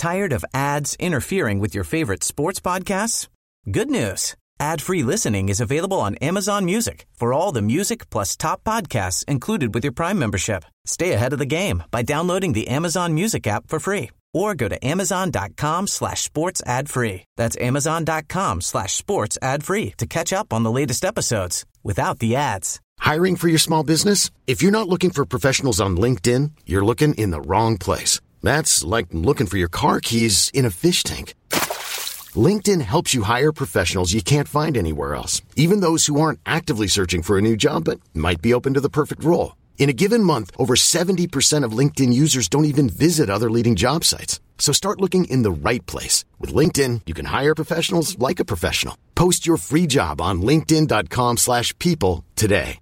Tired of ads interfering with your favorite sports podcasts? Good news. Ad-free listening is available on Amazon Music for all the music plus top podcasts included with your Prime membership. Stay ahead of the game by downloading the Amazon Music app for free or go to amazon.com/sports ad free. That's amazon.com/sports ad free to catch up on the latest episodes without the ads. Hiring for your small business? If you're not looking for professionals on LinkedIn, you're looking in the wrong place. That's like looking for your car keys in a fish tank. LinkedIn helps you hire professionals you can't find anywhere else, even those who aren't actively searching for a new job but might be open to the perfect role. In a given month, over 70% of LinkedIn users don't even visit other leading job sites. So start looking in the right place. With LinkedIn, you can hire professionals like a professional. Post your free job on linkedin.com/people today.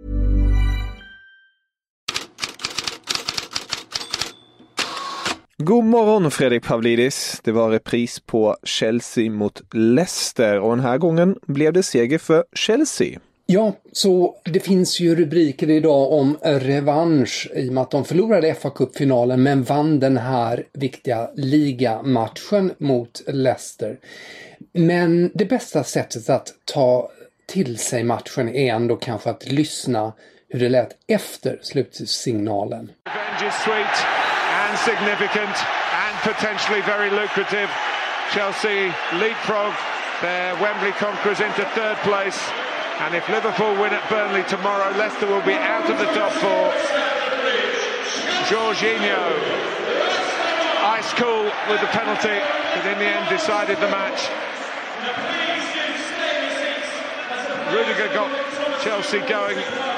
God morgon Fredrik Pavlidis. Det var repris på Chelsea mot Leicester och den här gången blev det seger för Chelsea. Ja, så det finns ju rubriker idag om revansch i och med att de förlorade FA-cupfinalen men vann den här viktiga ligamatchen mot Leicester. Men det bästa sättet att ta till sig matchen är ändå kanske att lyssna hur det lät efter slutsignalen. Revenge is sweet and significant and potentially very lucrative. Chelsea leapfrog their Wembley conquerors into third place. And if Liverpool win at Burnley tomorrow, Leicester will be out of the top four. Jorginho, ice cool with the penalty, but in the end decided the match. Rudiger got Chelsea going.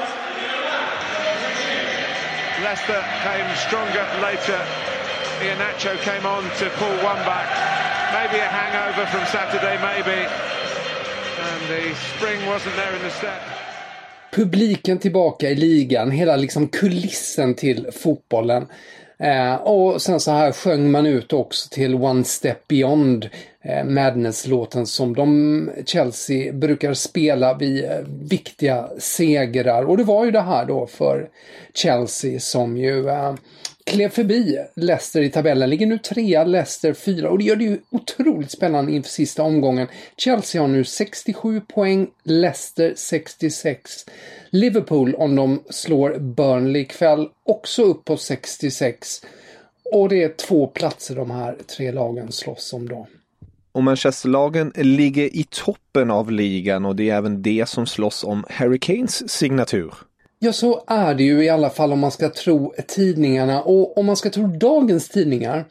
Leicester came stronger later. Iheanacho came on to pull one back. Maybe a hangover from Saturday, maybe. And the spring wasn't there in the step. Publiken tillbaka i ligan, hela liksom kulissen till fotbollen. Och sen så här sjöng man ut också till One Step Beyond, Madness-låten som Chelsea brukar spela vid viktiga segrar. Och det var ju det här då för Chelsea som ju klev förbi Leicester i tabellen. Ligger nu 3, Leicester 4 och det gör det ju otroligt spännande inför sista omgången. Chelsea har nu 67 poäng, Leicester 66. Liverpool, om de slår Burnley ikväll, också upp på 66. Och det är 2 platser de här 3 lagen slåss om då. Och Manchester-lagen ligger i toppen av ligan och det är även det som slåss om Harry Kanes signatur. Ja, så är det ju i alla fall om man ska tro tidningarna. Och om man ska tro dagens tidningar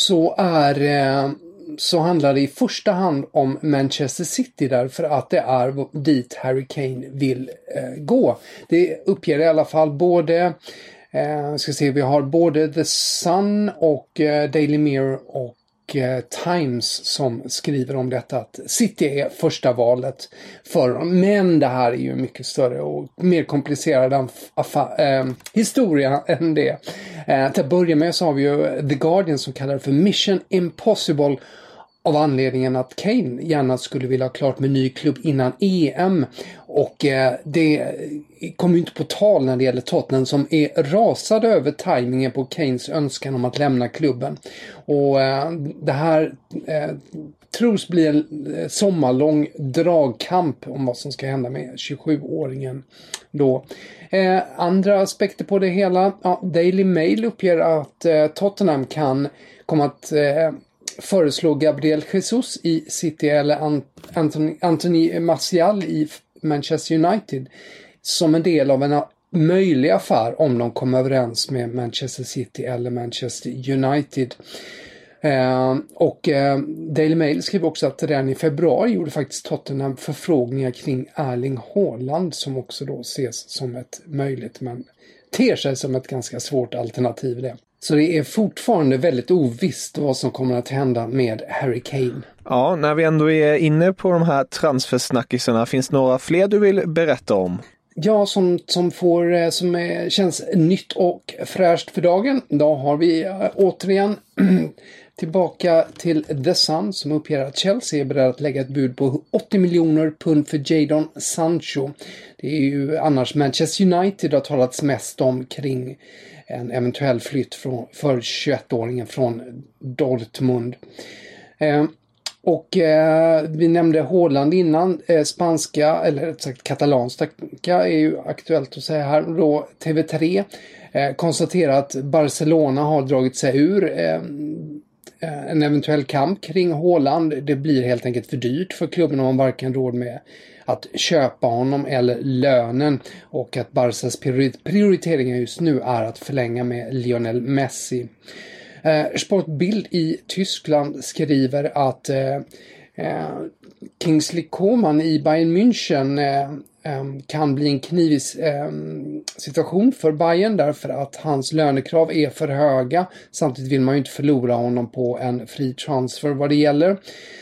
så handlar det i första hand om Manchester City därför att det är dit Harry Kane vill gå. Det uppger i alla fall både vi har både The Sun och Daily Mirror och Times som skriver om detta att City är första valet för dem. Men det här är ju mycket större och mer komplicerad historia än det. Till att börja med så har vi ju The Guardian som kallar det för Mission Impossible av anledningen att Kane gärna skulle vilja ha klart med ny klubb innan EM. Och det kommer ju inte på tal när det gäller Tottenham som är rasade över tajmingen på Kanes önskan om att lämna klubben. Och det här tros bli en sommarlång dragkamp om vad som ska hända med 27-åringen då. Andra aspekter på det hela. Daily Mail uppger att Tottenham kan komma att föreslå Gabriel Jesus i City eller Anthony Martial i Manchester United som en del av en möjlig affär om de kommer överens med Manchester City eller Manchester United. Daily Mail skriver också att redan i februari gjorde faktiskt Tottenham förfrågningar kring Erling Haaland som också då ses som ett möjligt men ter sig som ett ganska svårt alternativ det. Så det är fortfarande väldigt ovisst vad som kommer att hända med Harry Kane. Ja, när vi ändå är inne på de här transfersnackisarna, finns några fler du vill berätta om? Ja, som känns nytt och fräscht för dagen. Då har vi återigen Tillbaka till The Sun som uppger att Chelsea är beredd att lägga ett bud på 80 miljoner pund för Jadon Sancho. Det är ju annars Manchester United har talats mest om kring en eventuell flytt för 21-åringen från Dortmund. Vi nämnde Haaland innan, spanska eller rätt sagt katalanska är ju aktuellt att säga här. Då TV3 konstaterar att Barcelona har dragit sig ur en eventuell kamp kring Haaland. Det blir helt enkelt för dyrt för klubben om man varken råd med att köpa honom eller lönen, och att Barças prioriteringar just nu är att förlänga med Lionel Messi. Sportbild i Tyskland skriver att Kingsley Coman i Bayern München kan bli en knivig situation för Bayern därför att hans lönekrav är för höga. Samtidigt vill man ju inte förlora honom på en fri transfer vad det gäller.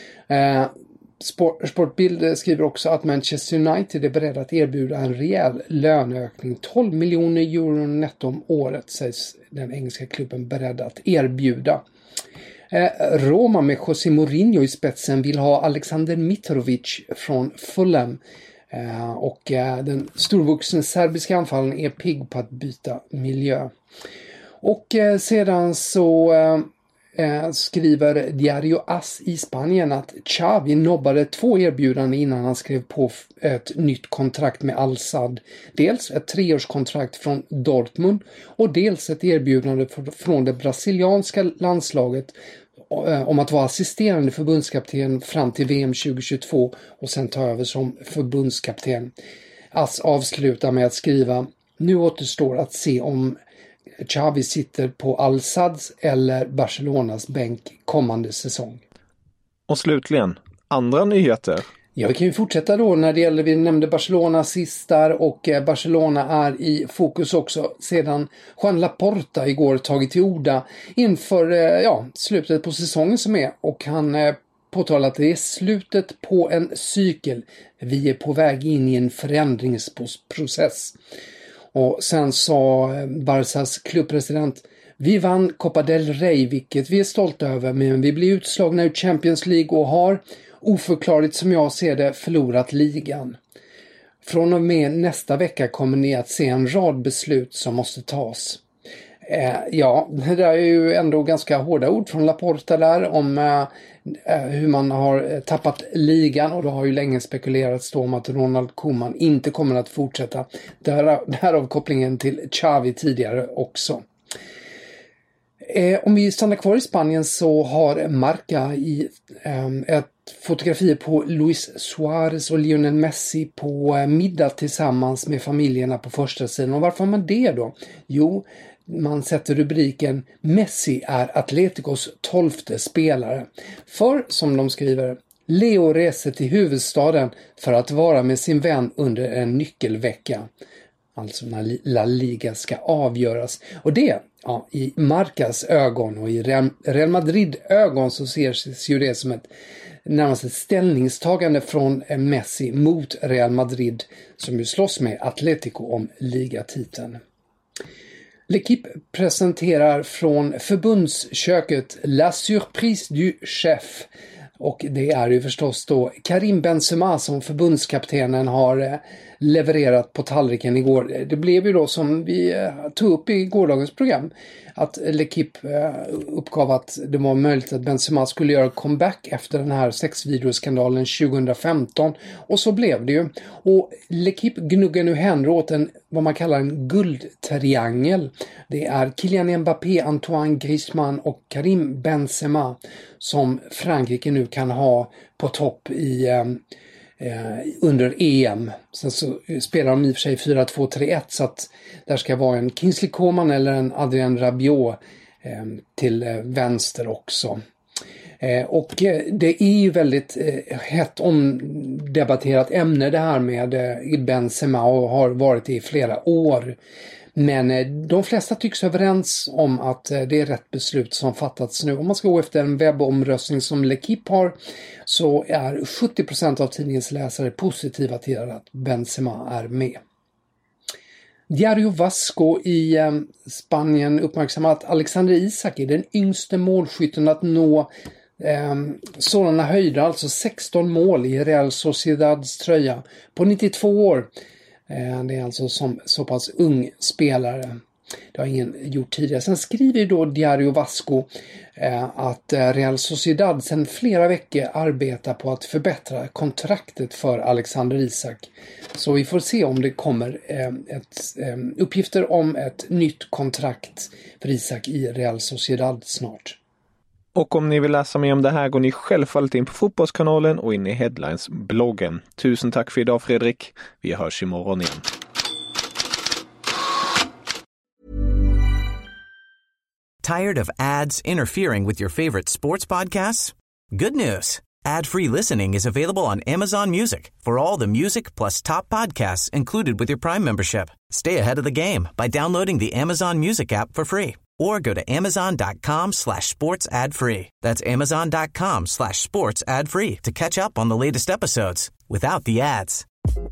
Sportbild skriver också att Manchester United är beredd att erbjuda en rejäl löneökning. 12 miljoner euro netto om året sägs den engelska klubben beredd att erbjuda. Roma med José Mourinho i spetsen vill ha Alexander Mitrovic från Fulham. Och den storvuxna serbiska anfallen är pigg på att byta miljö. Och sedan så skriver Diario As i Spanien att Xavi nobbade 2 erbjudanden innan han skrev på ett nytt kontrakt med Al-Sadd. Dels ett 3-årskontrakt från Dortmund och dels ett erbjudande från det brasilianska landslaget om att vara assisterande förbundskapten fram till VM 2022 och sen ta över som förbundskapten. As avslutar med att skriva: nu återstår att se om Xavi sitter på Al-Sadds eller Barcelonas bänk kommande säsong. Och slutligen, andra nyheter. Ja, vi kan ju fortsätta då när det gäller, vi nämnde Barcelona sist där, och Barcelona är i fokus också sedan Joan Laporta igår tagit till orda inför slutet på säsongen som är, och han påtalar att det är slutet på en cykel. Vi är på väg in i en förändringsprocess. Och sen sa Barças klubbpresident: vi vann Copa del Rey, vilket vi är stolta över, men vi blir utslagna ur Champions League och har, oförklarligt som jag ser det, förlorat ligan. Från och med nästa vecka kommer ni att se en rad beslut som måste tas. Det där är ju ändå ganska hårda ord från Laporta där om hur man har tappat ligan, och då har ju länge spekulerats då om att Ronald Koeman inte kommer att fortsätta. Därav kopplingen till Xavi tidigare också. Om vi stannar kvar i Spanien så har Marca i ett fotografi på Luis Suarez och Lionel Messi på middag tillsammans med familjerna på första sidan. Och varför har man det då? Jo, man sätter rubriken Messi är Atleticos 12:e spelare. För, som de skriver, Leo reser till huvudstaden för att vara med sin vän under en nyckelvecka. Alltså när La Liga ska avgöras. Och det, i Marcas ögon och i Real Madrid ögon så ses ju det som närmast ett ställningstagande från Messi mot Real Madrid, som ju slåss med Atletico om ligatiteln. L'Équipe presenterar från förbundsköket La Surprise du Chef. Och det är ju förstås då Karim Benzema som förbundskaptenen har levererat på tallriken igår. Det blev ju då, som vi tog upp i gårdagens program, att L'Équipe uppgav att det var möjligt att Benzema skulle göra comeback efter den här sexvideoskandalen 2015. Och så blev det ju. Och L'Équipe gnuggar nu händer åt vad man kallar en guldtriangel. Det är Kylian Mbappé, Antoine Griezmann och Karim Benzema som Frankrike nu kan ha på topp under EM. Sen så spelar de i och för sig 4-2-3-1, så att där ska vara en Kingsley Coman eller en Adrien Rabiot till vänster också. Och det är ju väldigt hett omdebatterat ämne det här med Benzema, och har varit det i flera år. Men de flesta tycks överens om att det är rätt beslut som fattats nu. Om man ska gå efter en webbomröstning som L'Équipe har, så är 70% av tidningens läsare positiva till att Benzema är med. Diario Vasco i Spanien uppmärksammar att Alexander Isak är den yngste målskytten att nå sådana höjder, alltså 16 mål i Real Sociedads tröja på 92 år. Det är alltså som så pass ung spelare. Det har ingen gjort tidigare. Sen skriver då Diario Vasco att Real Sociedad sedan flera veckor arbetar på att förbättra kontraktet för Alexander Isak. Så vi får se om det kommer uppgifter om ett nytt kontrakt för Isak i Real Sociedad snart. Och om ni vill läsa mer om det här går ni självfallet in på Fotbollskanalen och in i Headlines-bloggen. Tusen tack för idag, Fredrik. Vi hörs imorgon igen. Tired of ads interfering with your favorite sports podcasts? Good news. Ad-free listening is available on Amazon Music for all the music plus top podcasts included with your Prime membership. Stay ahead of the game by downloading the Amazon Music app for free or go to amazon.com/sports ad free. That's amazon.com/sports ad free to catch up on the latest episodes without the ads.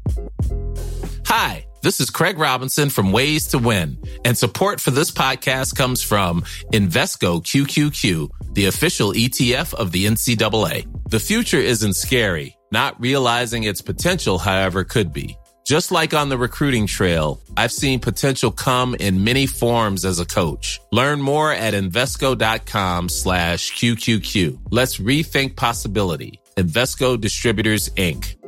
Hi, this is Craig Robinson from Ways to Win, and support for this podcast comes from Invesco QQQ, the official ETF of the NCAA. The future isn't scary. Not realizing its potential, however, could be. Just like on the recruiting trail, I've seen potential come in many forms as a coach. Learn more at Invesco.com/QQQ. Let's rethink possibility. Invesco Distributors, Inc.